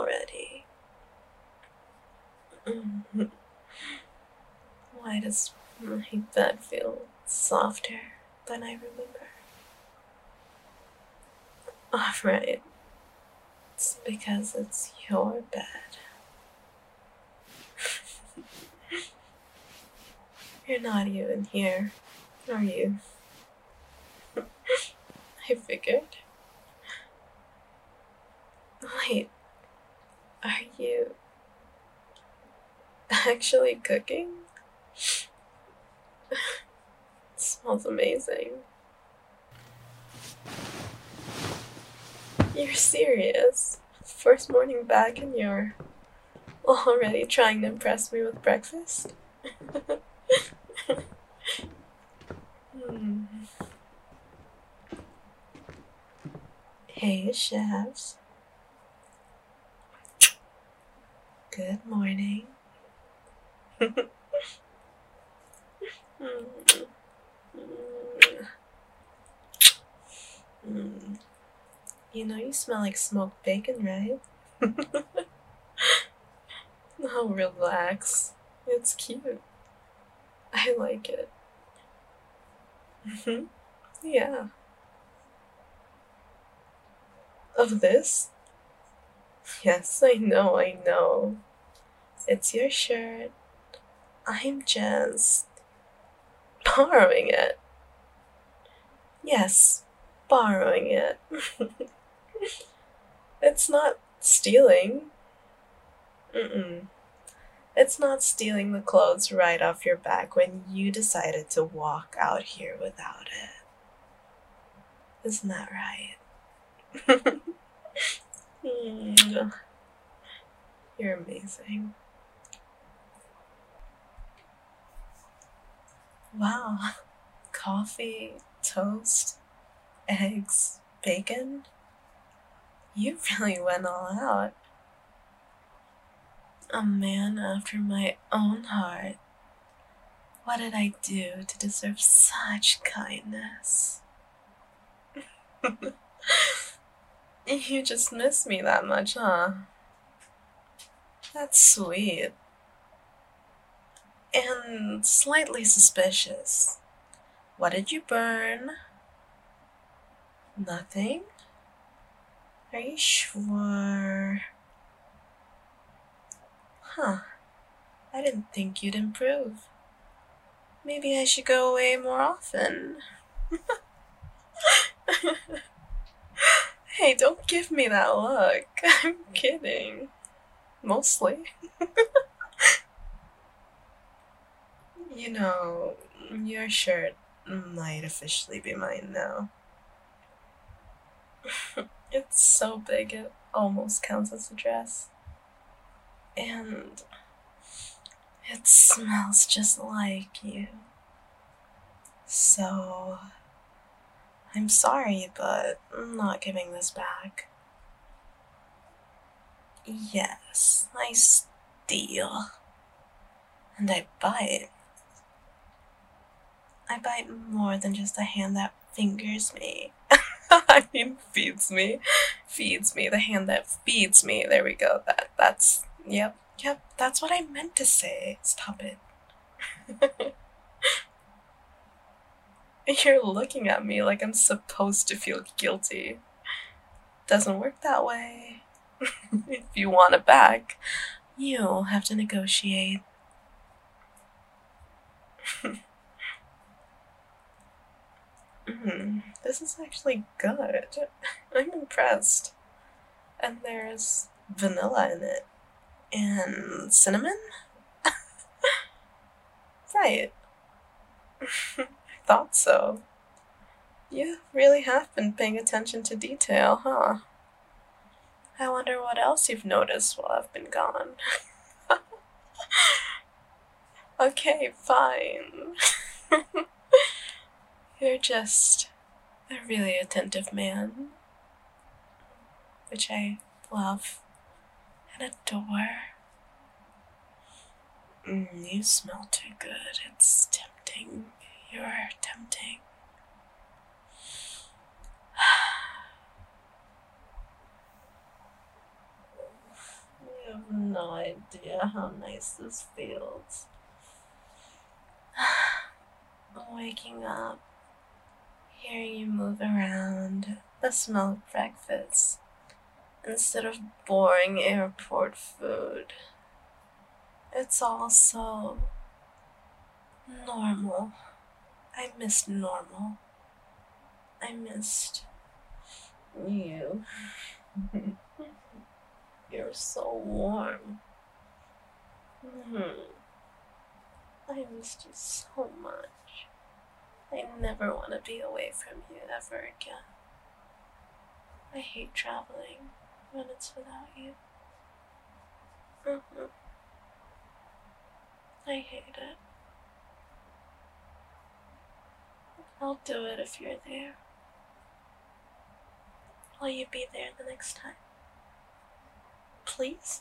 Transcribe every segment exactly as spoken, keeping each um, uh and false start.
already. Mhm. Why does my bed feel softer than I remember? Alright, it's because it's your bed. You're not even here, are you? I figured. Wait, are you actually cooking? It smells amazing. You're serious? First morning back and you're already trying to impress me with breakfast? Hmm. Hey, chefs. Good morning. Mm. Mm. Mm. You know you smell like smoked bacon, right? Oh, relax. It's cute. I like it. Mhm. Yeah. Of this? Yes, I know, I know. It's your shirt. I'm just borrowing it. Yes, borrowing it. It's not stealing. Mm-mm. It's not stealing the clothes right off your back when you decided to walk out here without it. Isn't that right? Mm, you're amazing. Wow. Coffee, toast, eggs, bacon? You really went all out. A man after my own heart. What did I do to deserve such kindness? You just miss me that much, huh? That's sweet. And slightly suspicious. What did you burn? Nothing? Are you sure? Huh. I didn't think you'd improve. Maybe I should go away more often. Hey, don't give me that look. I'm kidding. Mostly. You know, your shirt might officially be mine now. It's so big it almost counts as a dress. And it smells just like you. So, I'm sorry, but I'm not giving this back. Yes, I steal. And I bite. I bite more than just a hand that fingers me. I mean, feeds me. Feeds me. The hand that feeds me. There we go. That That's, yep, yep, that's what I meant to say. Stop it. You're looking at me like I'm supposed to feel guilty. Doesn't work that way. If you want it back, you'll have to negotiate. Mm, this is actually good. I'm impressed. And there's vanilla in it. And cinnamon? Right. I thought so. You really have been paying attention to detail, huh? I wonder what else you've noticed while I've been gone. Okay, fine. You're just a really attentive man, which I love and adore. Mm, you smell too good. It's tempting. You're tempting. idea how nice this feels. Waking up, hearing you move around, the smell of breakfast instead of boring airport food. It's all so normal. I missed normal. I missed you. You're so warm. Mm-hmm. I missed you so much. I never want to be away from you ever again. I hate traveling when it's without you. Mm-hmm. I hate it. I'll do it if you're there. Will you be there the next time? Please?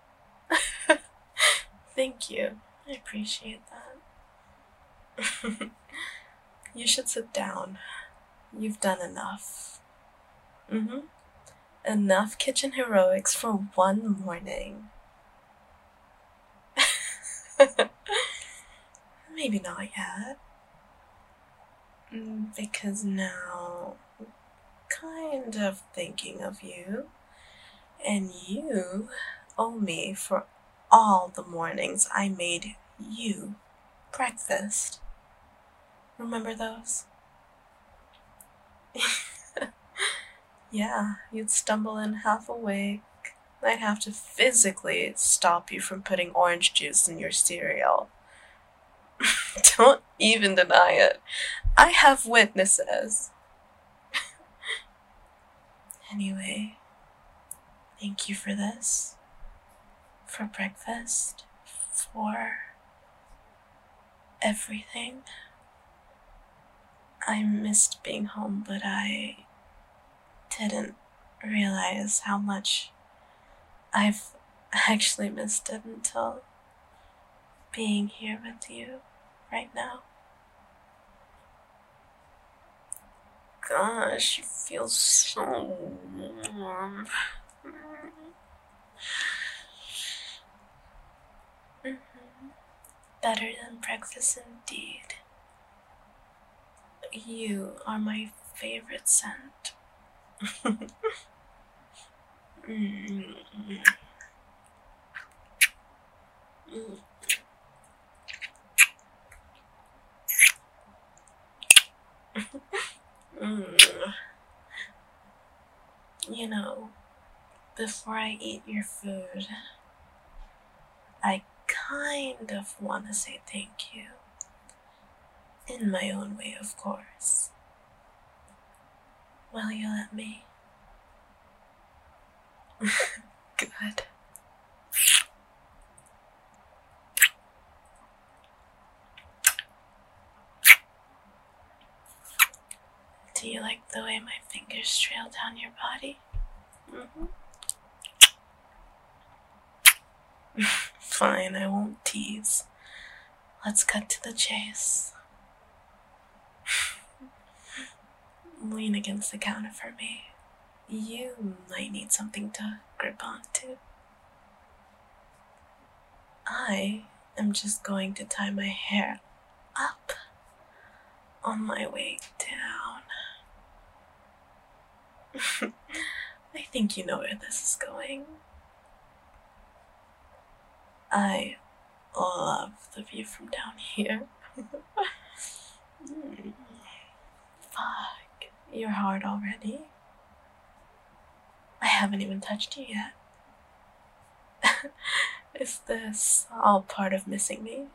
Thank you. I appreciate that. You should sit down. You've done enough. Mm-hmm. Enough kitchen heroics for one morning. Maybe not yet. Because now I'm kind of thinking of you, and you owe me for all the mornings I made you breakfast. Remember those? Yeah, you'd stumble in half awake. I'd have to physically stop you from putting orange juice in your cereal. Don't even deny it. I have witnesses. Anyway, thank you for this. For breakfast. For everything. I missed being home, but I didn't realize how much I've actually missed it until being here with you right now. Gosh, you feel so warm. Mm-hmm. Better than breakfast indeed. You are my favorite scent. mm-hmm. Mm. mm. You know, before I eat your food, I kind of want to say thank you. In my own way, of course. Will you let me? Good. Do you like the way my fingers trail down your body? Mm-hmm. Fine, I won't tease. Let's cut to the chase. Lean against the counter for me. You might need something to grip onto. I am just going to tie my hair up on my way down. I think you know where this is going. I love the view from down here. mm. Fuck, you're hard already. I haven't even touched you yet. Is this all part of missing me?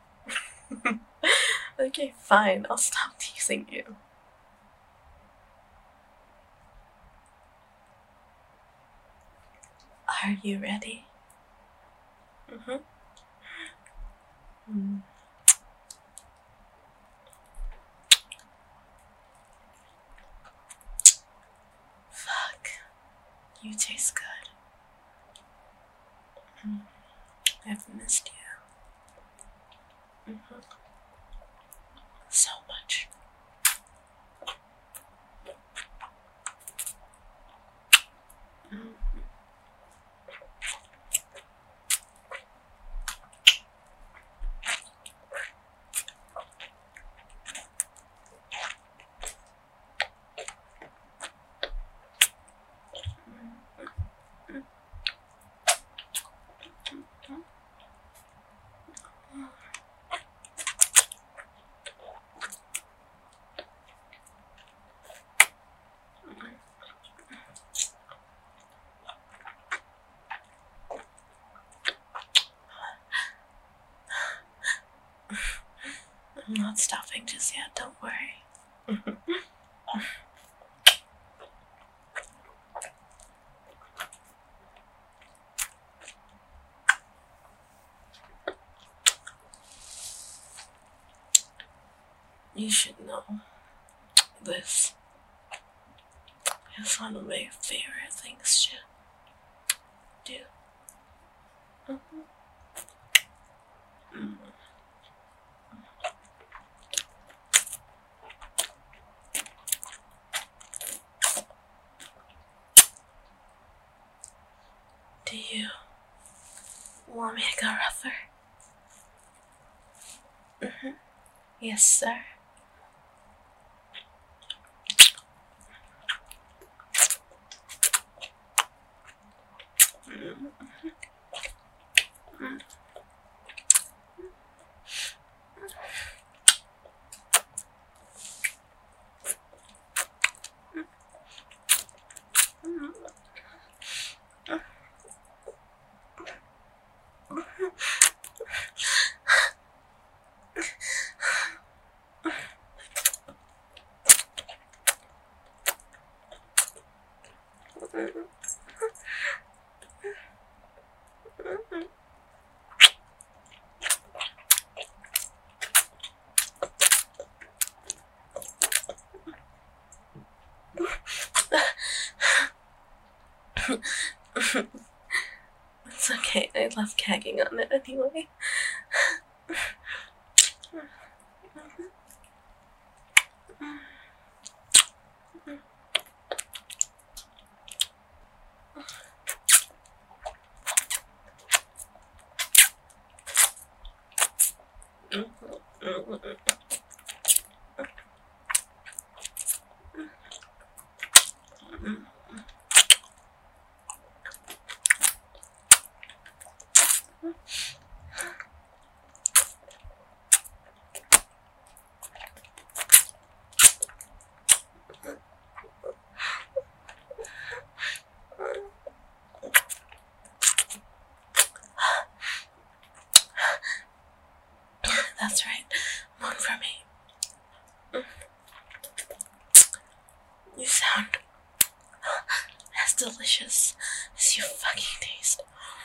Okay, fine, I'll stop teasing you. Are you ready? Mm-hmm. Mm. Fuck. You taste good. Mm. I've missed you. Mm-hmm. So much. Mm. not stopping just yet, don't worry. You should know this is one of my favorite things to do. Mm-hmm. Mm. Do you want me to go rougher? Mm-hmm. Yes, sir. It's okay, I love gagging on it anyway. That's right, one for me. You sound as delicious as you fucking taste.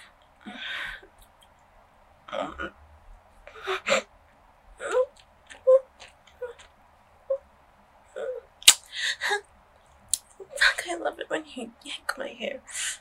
Fuck, I love it when you yank my hair.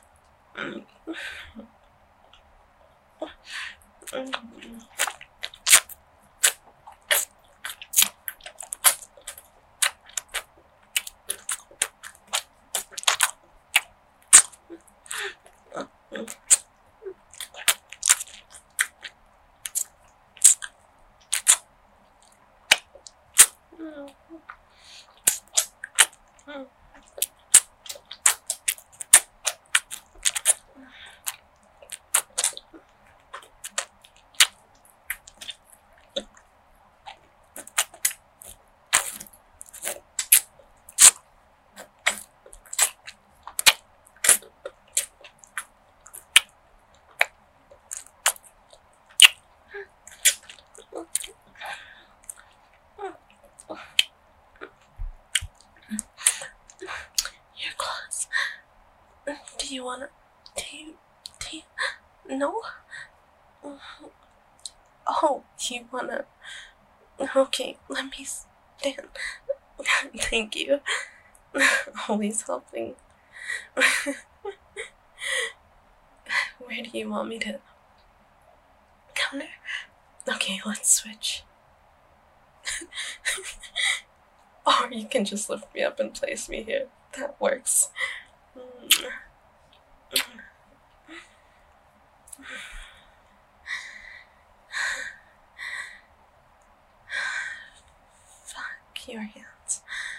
Your clothes. Do you wanna? Do you? Do you? No? Oh, do you wanna? Okay, let me stand. Thank you. Always helping. Where do you want me to? Counter? Okay, let's switch. Or you can just lift me up and place me here. That works. Fuck your hands.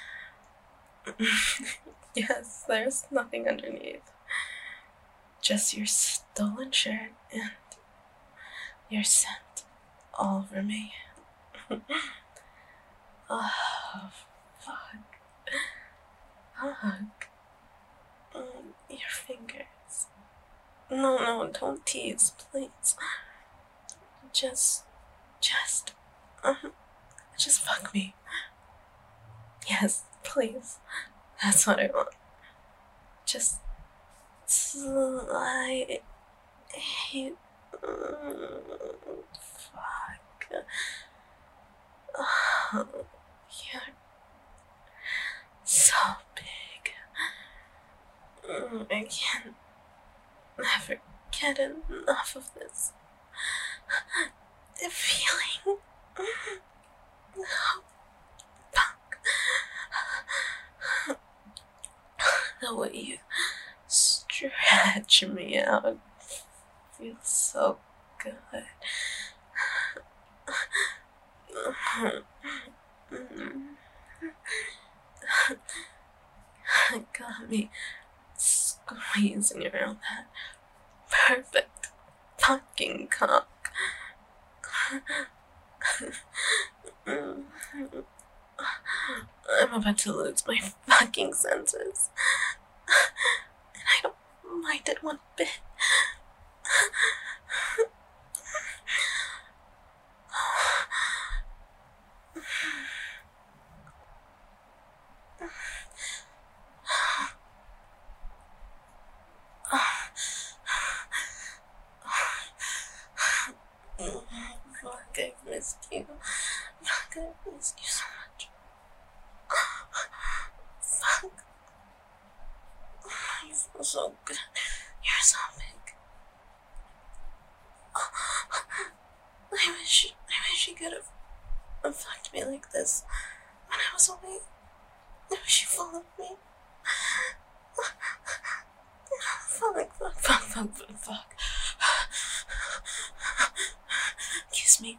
Yes, there's nothing underneath. Just your stolen shirt and your scent all over me. Oh, fuck. Hug. Mm, your fingers. No, no, don't tease, please. Just, just, um, Just fuck me. Yes, please. That's what I want. Just slide. Fuck. Oh, you're so big. I can't never get enough of this. The feeling. Oh, fuck. The way you stretch me out feels so good. Got me squeezing around that perfect fucking cock. I'm about to lose my fucking senses. And I don't mind it one bit. Fuck, I missed you. Fuck, I missed you so much. Fuck. You feel so good. You're so big. I wish, I wish you could have fucked me like this when I was away. I wish you followed me. Fuck, fuck, fuck, fuck, fuck, fuck. Kiss me.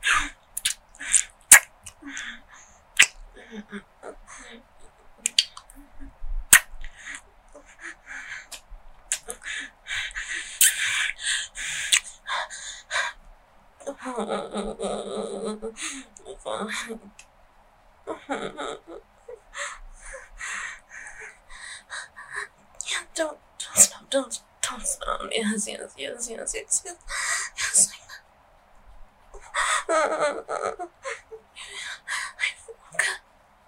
Yeah, don't, don't stop, don't, don't stop. Yes, yes, yes, yes, yes, yes, yes, like that. I feel good.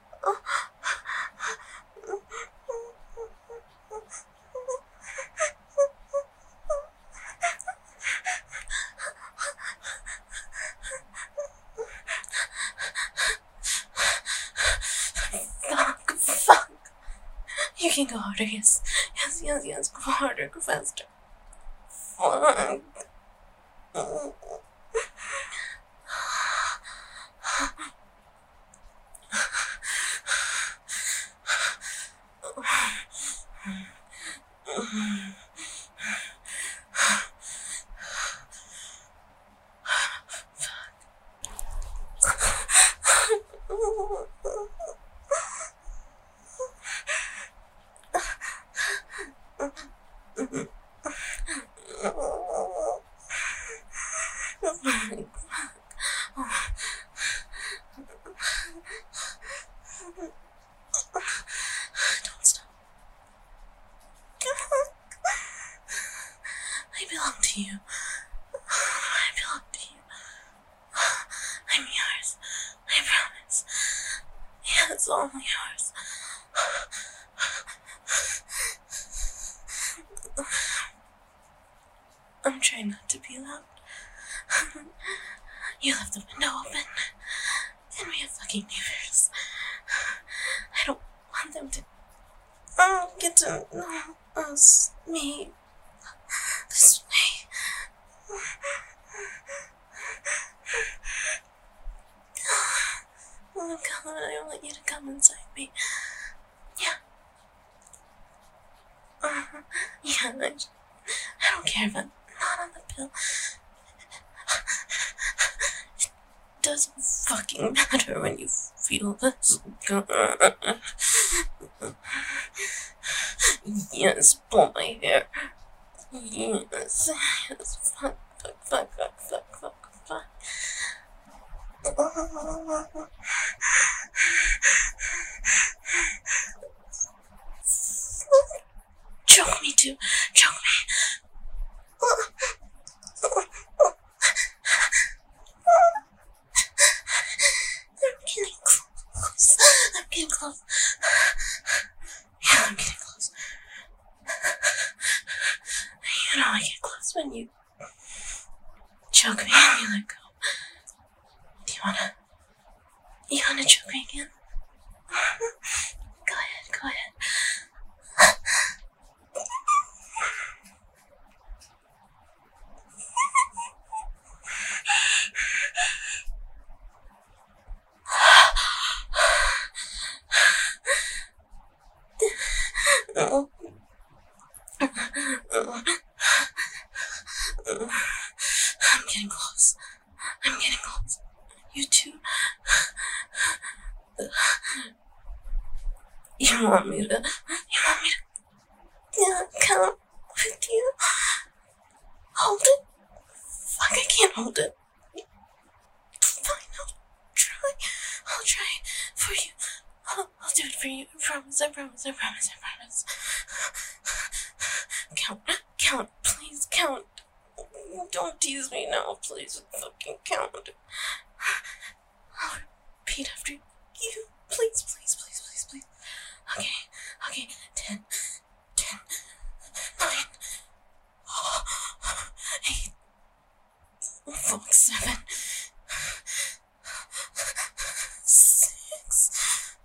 Fuck, fuck. You can go harder, yes. Yes, yes, yes. Go harder, go faster. Fuck. Don't stop. I belong to you. I belong to you. I'm yours. I promise. Yeah, it's all yours. I'm trying not to be loud. You left the window open, and we have fucking neighbors. I don't want them to um, get to know us, me, this way. Oh my god, I want you to come inside me. Yeah. Uh, yeah, I, I don't care if I'm not on the pill. It doesn't fucking matter when you feel this good. Yes, pull my hair. Yes, yes, fuck, fuck, fuck, fuck, fuck, fuck, fuck. Choke me too, choke me. close. Yeah, I'm getting close. You know I get close when you choke me and you let go. Do you wanna... You wanna choke me again? Go ahead, go ahead. Oh. I'm getting close. I'm getting close. You too. You want me to... You want me to... Yeah, count with you? Hold it? Fuck, I can't hold it. Fine, I'll try. I'll try for you. I'll, I'll do it for you. I promise, I promise, I promise, I promise. Count, count, please count. Don't tease me now, please fucking count. I'll repeat after you. Please, please, please, please, please. Okay, okay. Ten, ten, nine, eight, fuck, seven, six,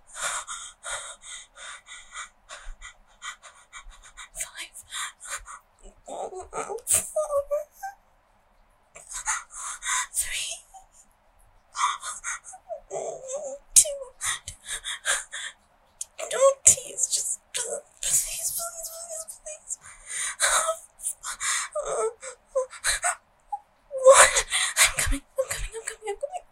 five, four, three, two. Don't tease, just please, please, please, please. What? I'm coming, I'm coming, I'm coming, I'm coming.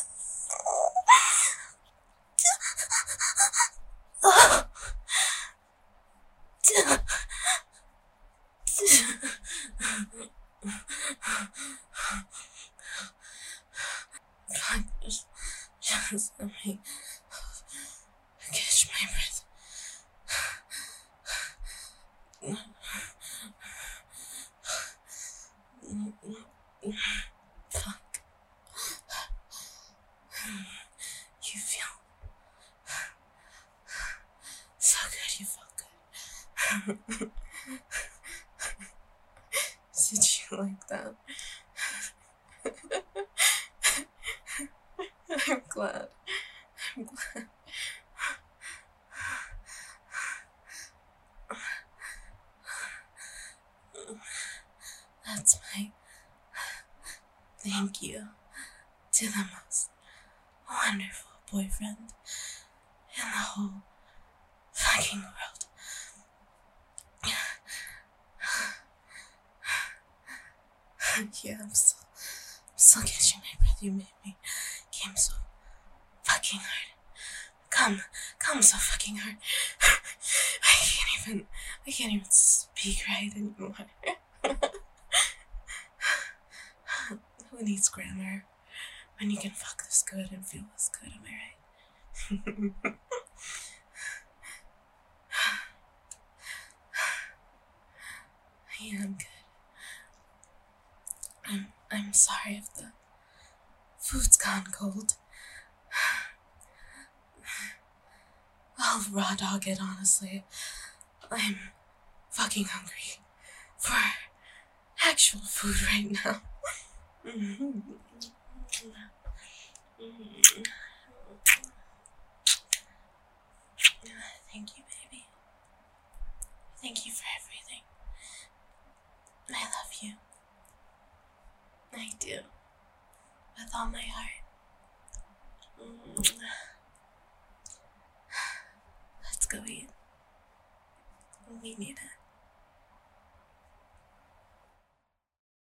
Fine, just, just let me catch my breath. Fuck. You feel so good, you feel good. Did you like that? I'm glad. I'm glad. That's my thank you to the most wonderful boyfriend in the whole fucking world. Yeah, I'm still, I'm still catching my breath. You made me came so fucking hard. Come, come so fucking hard. I can't even, I can't even speak right anymore. Who needs grammar when you can fuck this good and feel this good, am I right? Yeah, I'm good. I'm, I'm sorry if the food's gone cold. I'll raw dog it, honestly. I'm fucking hungry for actual food right now. Thank you, baby. Thank you for everything. I love you. I do. With all my heart. Let's go eat. We need it.